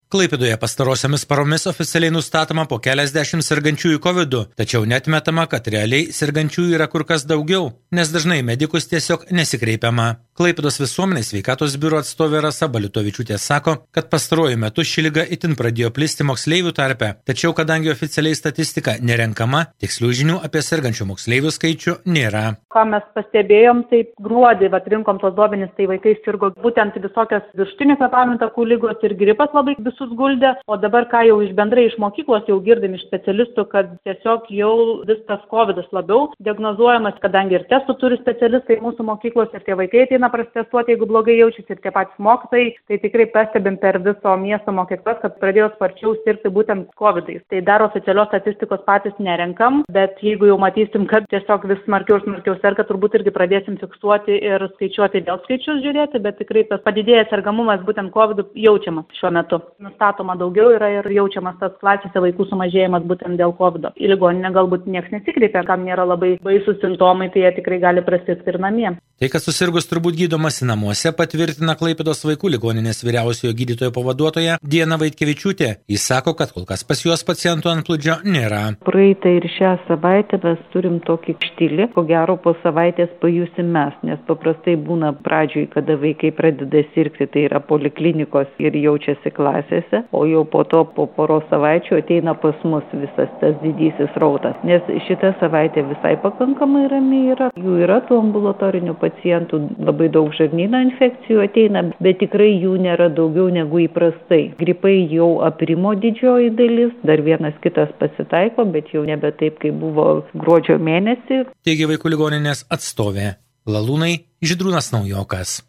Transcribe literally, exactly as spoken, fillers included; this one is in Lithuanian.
Klaipėdoje pastarosiomis paromis oficialiai nustatoma po keliasdešimt sergančiųjų kovidu, tačiau neatmetama, kad realiai sergančiųjų yra kur kas daugiau, nes dažnai medikus tiesiog nesikreipiama. Klaipėdos visuomenės sveikatos biuro atstovė Rasa Baliutovičiūtė sako, kad pastaruoju metu ši liga itin pradėjo plisti moksleivių tarpe, tačiau kadangi oficialiai statistika nerenkama, tikslių žinių apie sergančių moksleivių skaičių nėra. Ką mes pastebėjom, tai gruodį vat, rinkom tos duomenys, tai vaikai sirgo būtent visokios viršutinių kvėpavimo takų ligos ir gripas labai visus guldė, o dabar ką jau iš bendrai iš mokyklos jau girdim iš specialistų, kad tiesiog jau viskas kovidas labiau diagnozuojamas, kadangi ir testų turi specialistai mūsų mokyklos ir tie vaikai ateina prasitestuoti, jeigu blogai jaučiasi ir tie patys mokytojai, tai tikrai pastebim per viso miesto mokyklas, kad pradėjo sparčiau sirgti būtent covidais. Tai dar oficialios statistikos patys nerenkam, bet jeigu jau matysim, kad tiesiog vis smarkiau ir smarkiau serga, turbūt irgi pradėsim fiksuoti ir skaičiuoti dėl skaičius žiūrėti, bet tikrai tas padidėjęs sergamumas būtent covidų jaučiamas šiuo metu. Nustatoma daugiau yra ir jaučiamas tas klasėse vaikų sumažėjimas būtent dėl covido. Į ligoninę galbūt niekas nesikreipia, kam nėra labai baisūs simptomai, tai jie tikrai gali prasirgti ir namie. Tai, kad susirgus turbūt gydomasi namuose, patvirtina Klaipėdos vaikų ligoninės vyriausiojo gydytojo pavaduotoja Diana Vaitkevičiūtė. Jis sako, kad kol kas pas juos pacientų antplūdžio nėra. Praeitą ir šią savaitę mes turim tokį štilį, ko gero po savaitės pajusim mes, nes paprastai būna pradžioj, kada vaikai pradeda sirgti, tai yra poliklinikos ir jaučiasi klasėse, o jau po to po poros savaičių ateina pas mus visas tas didysis rautas, nes šita savaitė visai pakankamai rami yra, jų yra tų ambulatorinių pacientų, labai daug žarnyno infekcijų ateina, bet tikrai jų nėra daugiau negu įprastai. Gripai jau aprimo didžioji dalis, dar vienas kitas pasitaiko, bet jau nebe taip, kaip buvo gruodžio mėnesį. Teigia vaikų ligoninės atstovė. Lalūnai, Žydrūnas Naujokas.